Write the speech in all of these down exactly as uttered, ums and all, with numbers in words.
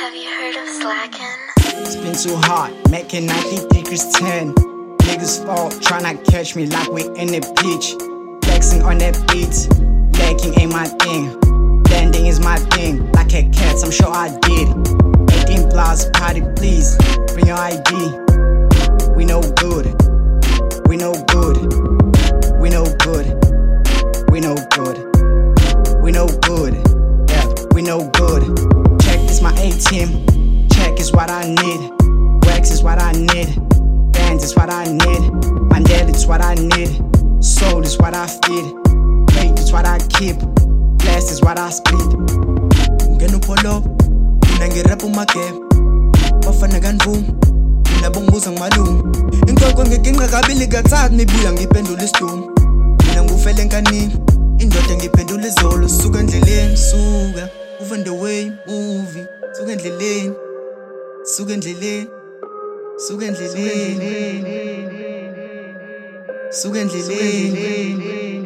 Have you heard of slacking? It's been too hot, making ninety degrees ten. Niggas fall, tryna catch me like we in the beach. Flexing on that beat, lacking ain't my thing. Landing is my thing, like a cat, I'm sure I did. eighteen plus, party please, bring your I D. We no good, we no good, we no good, we no good, we no good, yeah, we no good. Check this my A-team, check is what I need. Wax is what I need, bands is what I need. Mandela is what I need, soul is what I feed. Hate is what I keep, blast is what I split. Ngeno polo, mina ngirap umake bafana kanvuma, mina bongibuza ngimalungu. Inkonko ngiginqa kabili kathathu nibuya ngiphendula isidumo. Mina ngufele enkanini, indoda ngiphendula izolo. Suka endleleni, suka uve the way movie. Suka endleleni, suka endleleni, suka endleleni, suka endleleni.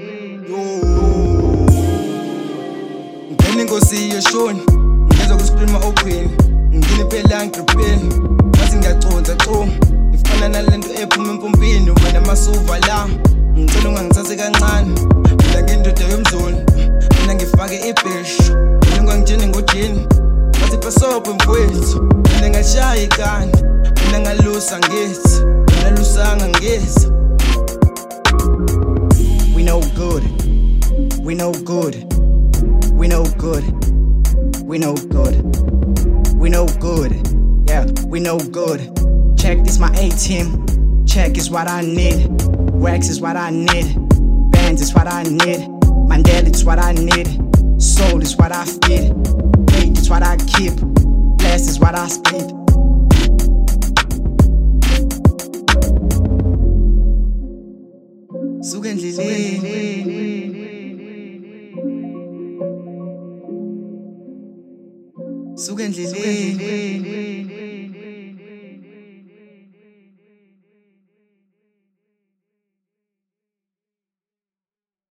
Ngene inkosi yeshoni, ngizwa kuscreama open. Ngine phela ngigrippeni, ngathi ngiyaconza co. Ngifana nalento ephuma empompini, wena masuva la. Ngicela ungangithathe kancane, mina ngindoda yomzulu. Mina ngifake ibhesh, mina ngangitshene ngojini. Bathi basobhe mfowethu, mina ngashaya ikani. Mina ngalusa ngithi, mina lusanga ngithi. We no good, we no good, we no good, we no good, we no good, yeah, we no good. Check this my A-team, check is what I need. Wax is what I need, bands is what I need. Mandela is what I need, soul is what I feed. Hate is what I keep, blast is what I split. Suka endleleni, suka endleleni.